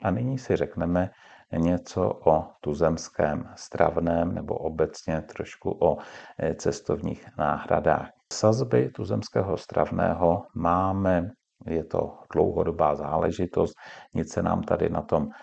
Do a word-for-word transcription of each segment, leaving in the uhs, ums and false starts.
A nyní si řekneme něco o tuzemském stravném nebo obecně trošku o cestovních náhradách. Sazby tuzemského stravného máme, je to dlouhodobá záležitost, nic se nám tady na tom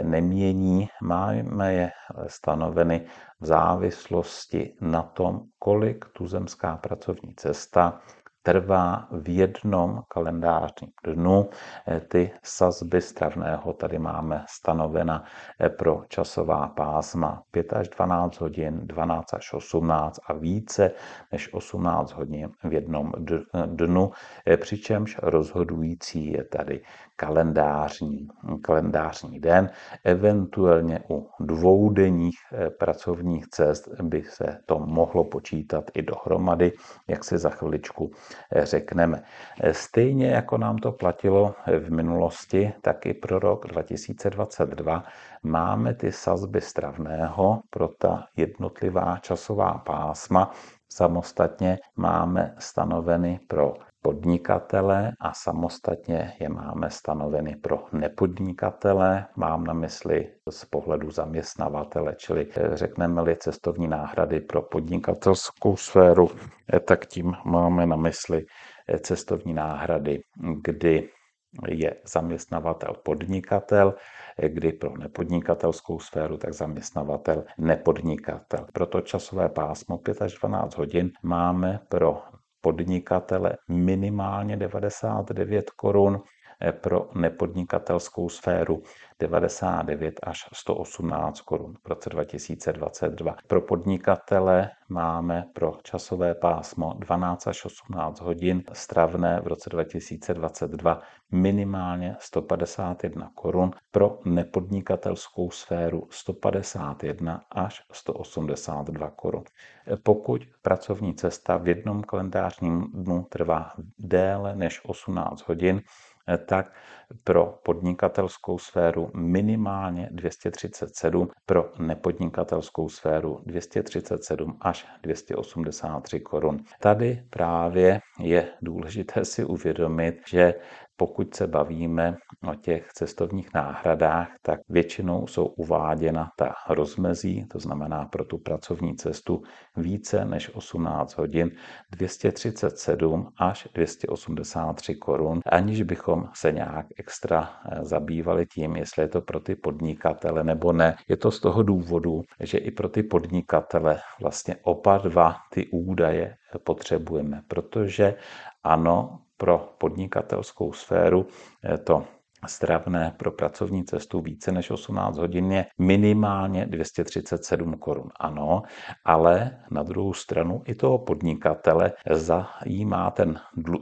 nemění. Máme je stanoveny v závislosti na tom, kolik tuzemská pracovní cesta trvá v jednom kalendářním dnu. Ty sazby stravného tady máme stanovena pro časová pásma pět až dvanáct hodin, dvanáct až osmnáct a více než osmnáct hodin v jednom dnu, přičemž rozhodující je tady kalendářní, kalendářní den. Eventuálně u dvoudenních pracovních cest by se to mohlo počítat i dohromady, jak si za chviličku řekneme. Stejně jako nám to platilo v minulosti, tak i pro rok dva tisíce dvacet dva máme ty sazby stravného pro ta jednotlivá časová pásma. Samostatně máme stanoveny pro podnikatele a samostatně je máme stanoveny pro nepodnikatele. Mám na mysli z pohledu zaměstnavatele, čili řekneme-li cestovní náhrady pro podnikatelskou sféru, tak tím máme na mysli cestovní náhrady, kdy je zaměstnavatel podnikatel, kdy pro nepodnikatelskou sféru, tak zaměstnavatel nepodnikatel. Proto časové pásmo pět až dvanáct hodin máme pro podnikatele minimálně devadesát devět korun, pro nepodnikatelskou sféru devadesát devět až sto osmnáct korun v roce dva tisíce dvacet dva. Pro podnikatele máme pro časové pásmo dvanáct až osmnáct hodin stravné v roce dva tisíce dvacet dva minimálně sto padesát jedna korun, pro nepodnikatelskou sféru sto padesát jedna až sto osmdesát dva korun. Pokud pracovní cesta v jednom kalendářním dnu trvá déle než osmnáct hodin, tak pro podnikatelskou sféru minimálně dvě stě třicet sedm, pro nepodnikatelskou sféru dvě stě třicet sedm až dvě stě osmdesát tři korun. Tady právě je důležité si uvědomit, že pokud se bavíme o těch cestovních náhradách, tak většinou jsou uváděna ta rozmezí, to znamená pro tu pracovní cestu více než osmnáct hodin, dvě stě třicet sedm až dvě stě osmdesát tři korun, aniž bychom se nějak extra zabývali tím, jestli je to pro ty podnikatele nebo ne. Je to z toho důvodu, že i pro ty podnikatele vlastně oba dva ty údaje potřebujeme, protože ano, pro podnikatelskou sféru to stravné pro pracovní cestu více než osmnáct hodin je minimálně dvě stě třicet sedm korun. Ano, ale na druhou stranu i toho podnikatele zajímá ten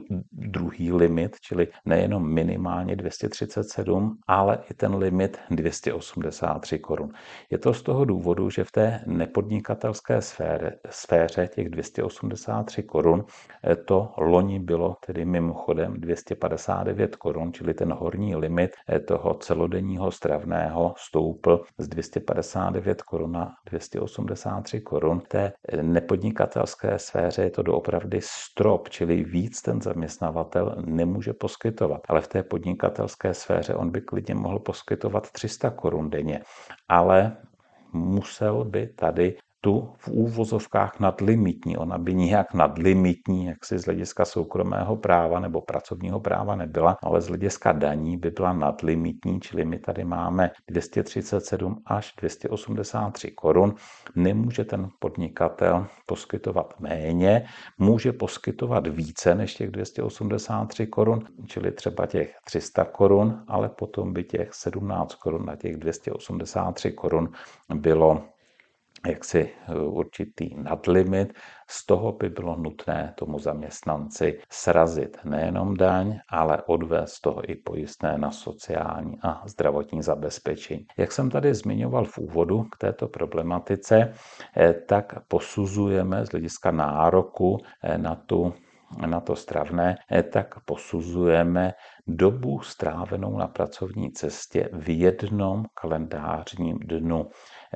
druhý limit, čili nejenom minimálně dvě stě třicet sedm, ale i ten limit dvě stě osmdesát tři korun. Je to z toho důvodu, že v té nepodnikatelské sféře, sféře těch dvě stě osmdesát tři korun to loni bylo tedy mimochodem dvě stě padesát devět korun, čili ten horní limit toho celodenního stravného stoupl z dvě stě padesát devět korun na dvě stě osmdesát tři korun. V té nepodnikatelské sféře je to doopravdy strop, čili víc ten zaměstnavatel nemůže poskytovat. Ale v té podnikatelské sféře on by klidně mohl poskytovat tři sta korun denně. Ale musel by tady tu v úvozovkách nadlimitní. Ona by nijak nadlimitní, jak si z hlediska soukromého práva nebo pracovního práva nebyla, ale z hlediska daní by byla nadlimitní, čili my tady máme dvě stě třicet sedm až dvě stě osmdesát tři korun. Nemůže ten podnikatel poskytovat méně, může poskytovat více než těch dvě stě osmdesát tři korun, čili třeba těch tři sta korun, ale potom by těch sedmnáct korun na těch dvě stě osmdesát tři korun bylo jaksi určitý nadlimit, z toho by bylo nutné tomu zaměstnanci srazit nejenom daň, ale odvést z toho i pojistné na sociální a zdravotní zabezpečení. Jak jsem tady zmiňoval v úvodu k této problematice, tak posuzujeme z hlediska nároku na tu na to stravné, tak posuzujeme dobu strávenou na pracovní cestě v jednom kalendářním dnu.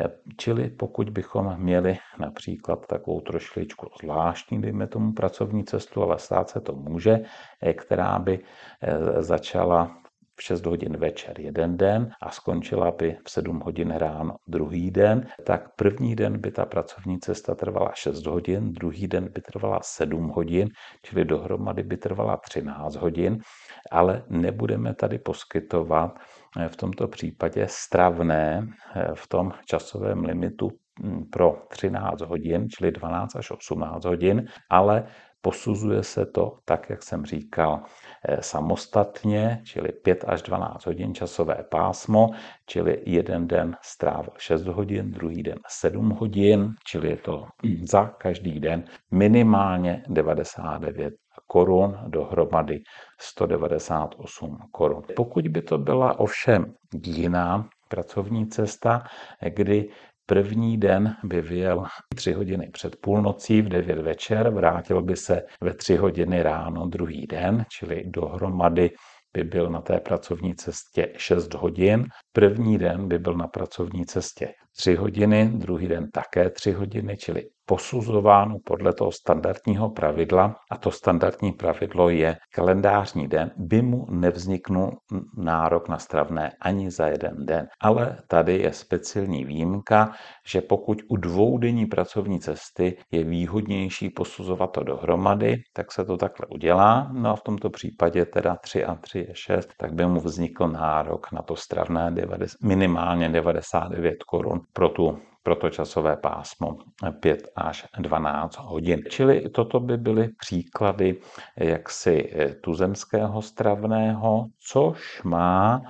Čili pokud bychom měli například takovou trošičku zvláštní, dejme tomu pracovní cestu, ale stát se to může, která by začala v šest hodin večer jeden den a skončila by v sedm hodin ráno druhý den, tak první den by ta pracovní cesta trvala šest hodin, druhý den by trvala sedm hodin, čili dohromady by trvala třináct hodin, ale nebudeme tady poskytovat v tomto případě stravné v tom časovém limitu pro třináct hodin, čili dvanáct až osmnáct hodin, ale posuzuje se to, tak jak jsem říkal, samostatně, čili pět až dvanáct hodin časové pásmo, čili jeden den strávil šest hodin, druhý den sedm hodin, čili je to za každý den minimálně devadesát devět korun, dohromady sto devadesát osm korun. Pokud by to byla ovšem jiná pracovní cesta, kdy první den by vyjel tři hodiny před půlnocí v devět večer, vrátil by se ve tři hodiny ráno druhý den, čili dohromady by byl na té pracovní cestě šest hodin. První den by byl na pracovní cestě tři hodiny, druhý den také tři hodiny, čili posuzováno podle toho standardního pravidla, a to standardní pravidlo je kalendářní den, by mu nevzniknul nárok na stravné ani za jeden den. Ale tady je speciální výjimka, že pokud u dvoudenní pracovní cesty je výhodnější posuzovat to dohromady, tak se to takhle udělá. No a v tomto případě teda tři a tři je šest, tak by mu vznikl nárok na to stravné minimálně devadesát devět korun pro tu pro to časové pásmo pět až dvanáct hodin. Čili toto by byly příklady jaksi tuzemského stravného, což má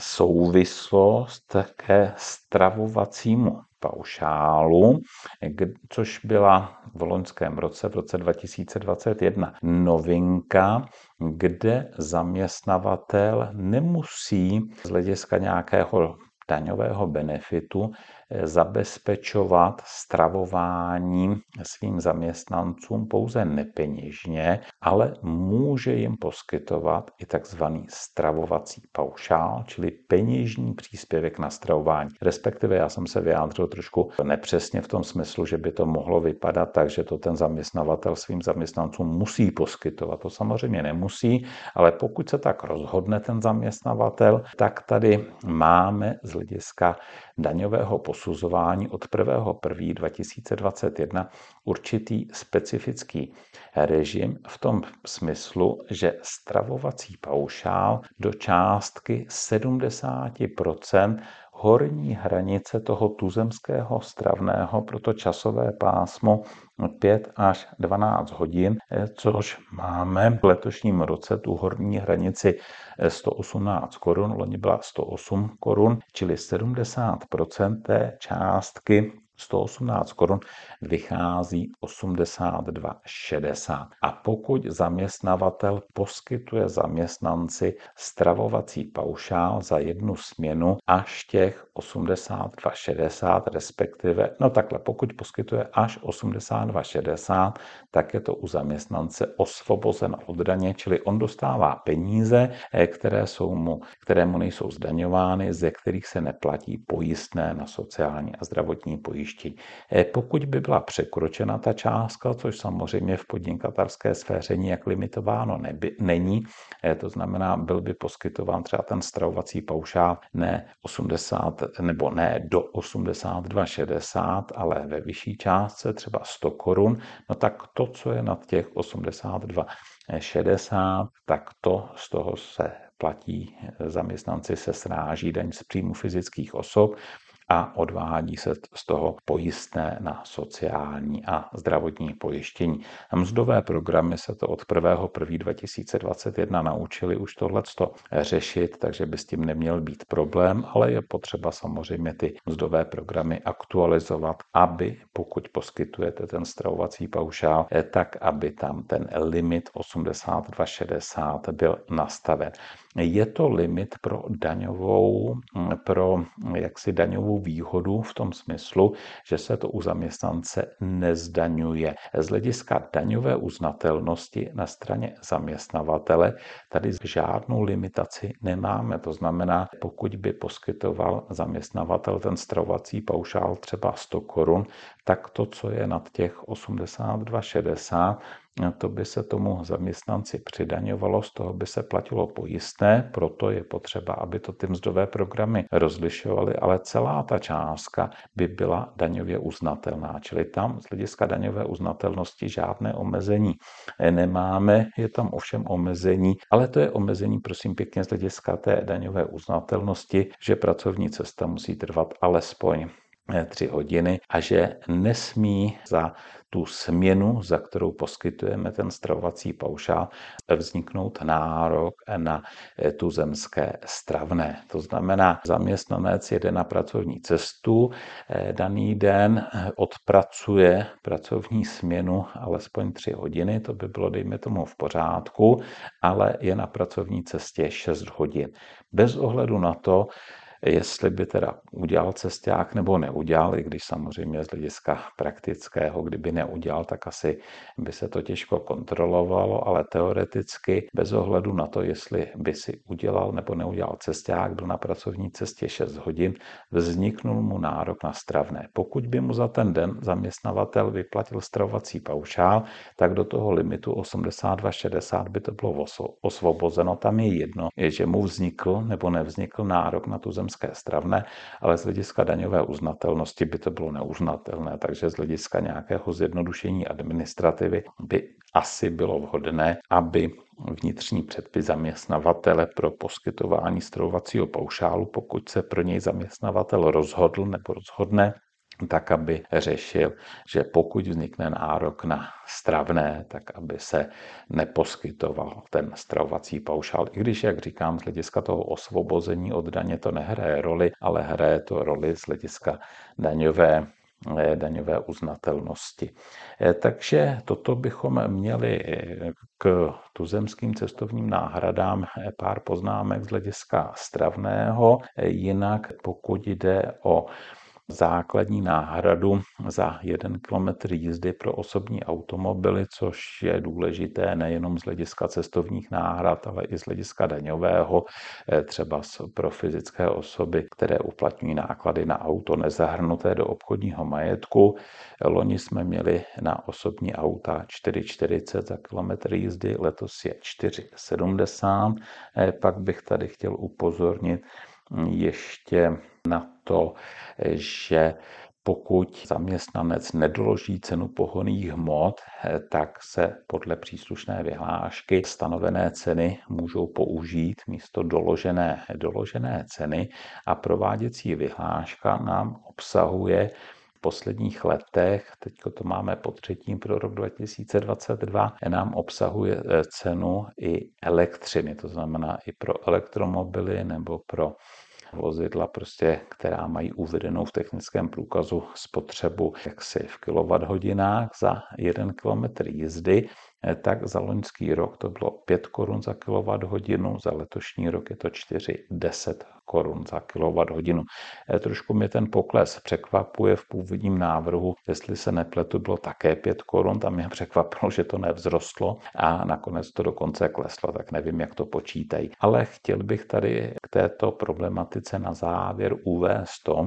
souvislost ke stravovacímu paušálu, což byla v loňském roce, v roce dva tisíce dvacet jedna, novinka, kde zaměstnavatel nemusí z hlediska nějakého daňového benefitu zabezpečovat stravování svým zaměstnancům pouze nepeněžně, ale může jim poskytovat i takzvaný stravovací paušál, čili peněžní příspěvek na stravování. Respektive já jsem se vyjádřil trošku nepřesně v tom smyslu, že by to mohlo vypadat tak, že to ten zaměstnavatel svým zaměstnancům musí poskytovat. To samozřejmě nemusí, ale pokud se tak rozhodne ten zaměstnavatel, tak tady máme z hlediska daňového posuzování od prvního prvního dva tisíce dvacet jedna určitý specifický režim v tom smyslu, že stravovací paušál do částky sedmdesát procent horní hranice toho tuzemského stravného pro to časové pásmo pět až dvanáct hodin, což máme v letošním roce tu horní hranici sto osmnáct korun, loni byla sto osm korun, čili sedmdesát procent té částky sto osmnáct korun vychází osmdesát dva šedesát. A pokud zaměstnavatel poskytuje zaměstnanci stravovací paušál za jednu směnu až těch osmdesát dva šedesát, respektive, no takhle, pokud poskytuje až osmdesát dva šedesát, tak je to u zaměstnance osvobozen od daně, čili on dostává peníze, které, jsou mu, které mu nejsou zdaňovány, ze kterých se neplatí pojistné na sociální a zdravotní pojištění. Pokud by byla překročena ta částka, což samozřejmě v podnikatelské sféře nijak limitováno neby, není, to znamená, byl by poskytován třeba ten stravovací paušál ne osmdesát nebo ne do osmdesát dva šedesát, ale ve vyšší částce třeba sto korun, no tak to, co je nad těch osmdesát dva šedesát, tak to z toho se platí, zaměstnanci se sráží daň z příjmu fyzických osob a odvádí se z toho pojistné na sociální a zdravotní pojištění. A mzdové programy se to od prvního prvního dva tisíce dvacet jedna naučili už tohleto řešit, takže by s tím neměl být problém, ale je potřeba samozřejmě ty mzdové programy aktualizovat, aby pokud poskytujete ten stravovací paušál, tak aby tam ten limit osmdesát dva šedesát byl nastaven. Je to limit pro daňovou, pro jaksi daňovou výhodu v tom smyslu, že se to u zaměstnance nezdaňuje. Z hlediska daňové uznatelnosti na straně zaměstnavatele tady žádnou limitaci nemáme. To znamená, pokud by poskytoval zaměstnavatel ten stravovací paušál třeba sto korun, tak to, co je nad těch osmdesát dva šedesát, to by se tomu zaměstnanci přidaňovalo, z toho by se platilo pojistné, proto je potřeba, aby to ty mzdové programy rozlišovaly, ale celá ta částka by byla daňově uznatelná. Čili tam z hlediska daňové uznatelnosti žádné omezení nemáme, je tam ovšem omezení, ale to je omezení, prosím pěkně, z hlediska té daňové uznatelnosti, že pracovní cesta musí trvat alespoň tři hodiny a že nesmí za tu směnu, za kterou poskytujeme ten stravovací paušál, vzniknout nárok na tuzemské stravné. To znamená, zaměstnanec jede na pracovní cestu, daný den odpracuje pracovní směnu alespoň tři hodiny, to by bylo, dejme tomu, v pořádku, ale je na pracovní cestě šest hodin. Bez ohledu na to, jestli by teda udělal cesták nebo neudělal, i když samozřejmě z hlediska praktického, kdyby neudělal, tak asi by se to těžko kontrolovalo, ale teoreticky bez ohledu na to, jestli by si udělal nebo neudělal cesták, byl na pracovní cestě šest hodin, vzniknul mu nárok na stravné. Pokud by mu za ten den zaměstnavatel vyplatil stravovací paušál, tak do toho limitu osmdesát dva šedesát by to bylo osvobozeno. Tam je jedno, je, že mu vznikl nebo nevznikl nárok na tuzemské stravné, ale z hlediska daňové uznatelnosti by to bylo neuznatelné, takže z hlediska nějakého zjednodušení administrativy by asi bylo vhodné, aby vnitřní předpis zaměstnavatele pro poskytování stravovacího paušálu, pokud se pro něj zaměstnavatel rozhodl nebo rozhodne, tak aby řešil, že pokud vznikne nárok na stravné, tak aby se neposkytoval ten stravovací paušál. I když, jak říkám, z hlediska toho osvobození od daně to nehraje roli, ale hraje to roli z hlediska daňové daňové uznatelnosti. Takže toto bychom měli k tuzemským cestovním náhradám pár poznámek z hlediska stravného. Jinak pokud jde o základní náhradu za jeden kilometr jízdy pro osobní automobily, což je důležité nejenom z hlediska cestovních náhrad, ale i z hlediska daňového, třeba pro fyzické osoby, které uplatňují náklady na auto nezahrnuté do obchodního majetku. Loni jsme měli na osobní auta čtyři čtyřicet za kilometr jízdy, letos je čtyři sedmdesát. Pak bych tady chtěl upozornit ještě na to, že pokud zaměstnanec nedoloží cenu pohonných hmot, tak se podle příslušné vyhlášky stanovené ceny můžou použít místo doložené, doložené ceny a prováděcí vyhláška nám obsahuje v posledních letech, teď to máme po třetím pro rok dva tisíce dvacet dva, nám obsahuje cenu i elektřiny, to znamená i pro elektromobily nebo pro vozidla, prostě, která mají uvedenou v technickém průkazu spotřebu jaksi v kilowatthodinách za jeden kilometr jízdy, tak za loňský rok to bylo pět korun za kilowatthodinu, za letošní rok je to čtyři deset korun za kilowatthodinu. Trošku mě ten pokles překvapuje v původním návrhu, jestli se nepletu, bylo také pět korun, tam mě překvapilo, že to nevzrostlo a nakonec to dokonce kleslo, tak nevím, jak to počítají. Ale chtěl bych tady k této problematice na závěr uvést to,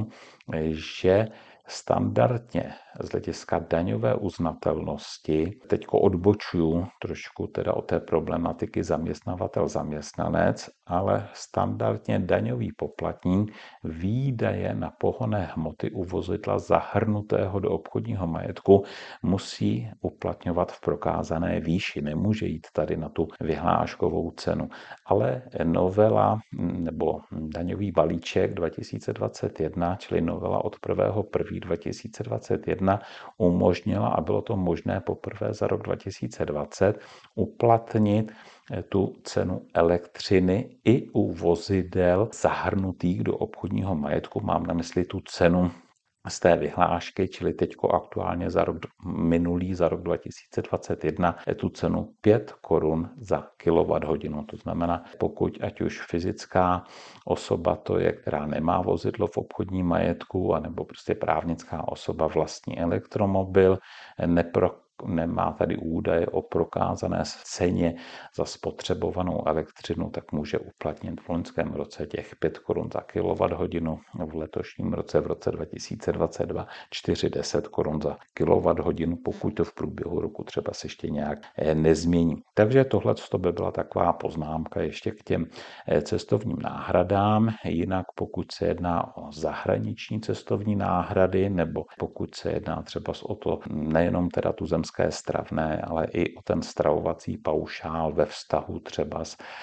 že standardně z hlediska daňové uznatelnosti, teďko odbočuju trošku teda od té problematiky zaměstnavatel-zaměstnanec, ale standardně daňový poplatník výdaje na pohonné hmoty u vozidla zahrnutého do obchodního majetku musí uplatňovat v prokázané výši. Nemůže jít tady na tu vyhláškovou cenu. Ale novela nebo daňový balíček dva tisíce dvacet jedna, čili novela od prvního prvního dva tisíce dvacet jedna umožnila, a bylo to možné poprvé za rok dva tisíce dvacet, uplatnit tu cenu elektřiny i u vozidel zahrnutých do obchodního majetku. Mám na mysli tu cenu z té vyhlášky, čili teďko aktuálně za rok minulý, za rok dva tisíce dvacet jedna, je tu cenu pět korun za kilowatthodinu. To znamená, pokud ať už fyzická osoba to je, která nemá vozidlo v obchodním majetku, anebo prostě právnická osoba vlastní elektromobil, nepro nemá tady údaje o prokázané ceně za spotřebovanou elektřinu, tak může uplatnit v loňském roce těch pět korun za kilowatthodinu, v letošním roce, v roce dva tisíce dvacet dva, čtyři deset korun za kilowatthodinu, pokud to v průběhu roku třeba se ještě nějak nezmění. Takže tohle to by byla taková poznámka ještě k těm cestovním náhradám. Jinak pokud se jedná o zahraniční cestovní náhrady, nebo pokud se jedná třeba o to nejenom teda tuzemské stravné, ale i o ten stravovací paušál ve vztahu třeba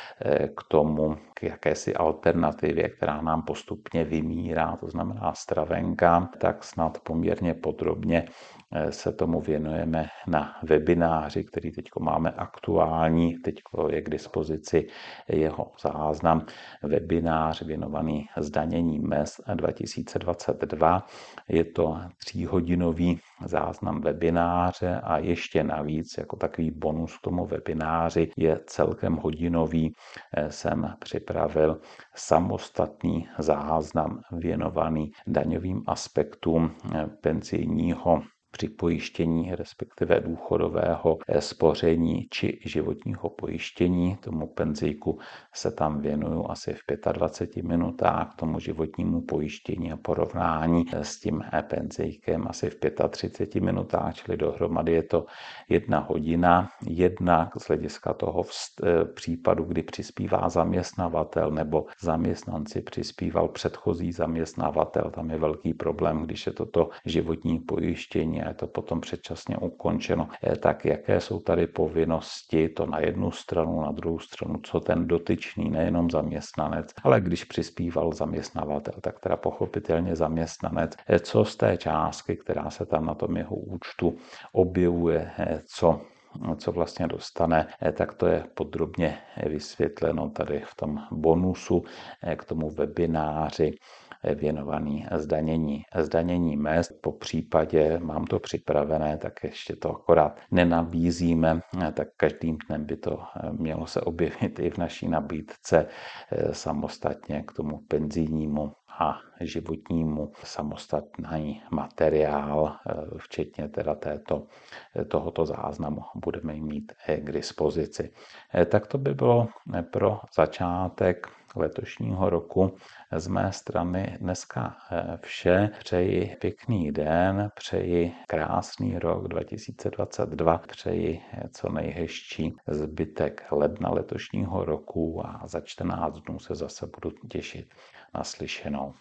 k tomu, k jakési alternativě, která nám postupně vymírá, to znamená stravenka, tak snad poměrně podrobně se tomu věnujeme na webináři, který teď máme aktuální, teď je k dispozici jeho záznam, webinář věnovaný zdanění mezd dva tisíce dvacet dva. Je to tříhodinový záznam webináře a ještě navíc jako takový bonus k tomu webináři je celkem hodinový. Jsem připravil samostatný záznam věnovaný daňovým aspektům penzijního připojištění, respektive důchodového spoření či životního pojištění. Tomu penzijku se tam věnuju asi v dvaceti pěti minutách, tomu životnímu pojištění a porovnání s tím penzijkem asi v třiceti pěti minutách, čili dohromady je to jedna hodina. Jednak z hlediska toho případu, kdy přispívá zaměstnavatel nebo zaměstnanci přispíval předchozí zaměstnavatel, tam je velký problém, když je toto životní pojištění a je to potom předčasně ukončeno, tak jaké jsou tady povinnosti, to na jednu stranu, na druhou stranu, co ten dotyčný, nejenom zaměstnanec, ale když přispíval zaměstnavatel, tak teda pochopitelně zaměstnanec, co z té částky, která se tam na tom jeho účtu objevuje, co co vlastně dostane, tak to je podrobně vysvětleno tady v tom bonusu k tomu webináři věnovaný zdanění, zdanění mezd. Po případě mám to připravené, tak ještě to akorát nenabízíme, tak každým dnem by to mělo se objevit i v naší nabídce samostatně k tomu penzijnímu a životnímu samostatný materiál, včetně teda této, tohoto záznamu budeme mít k dispozici. Tak to by bylo pro začátek letošního roku z mé strany dneska vše. Přeji pěkný den, přeji krásný rok dva tisíce dvacet dva, přeji co nejhezčí zbytek ledna letošního roku a za čtrnáct dnů se zase budu těšit na slyšenou.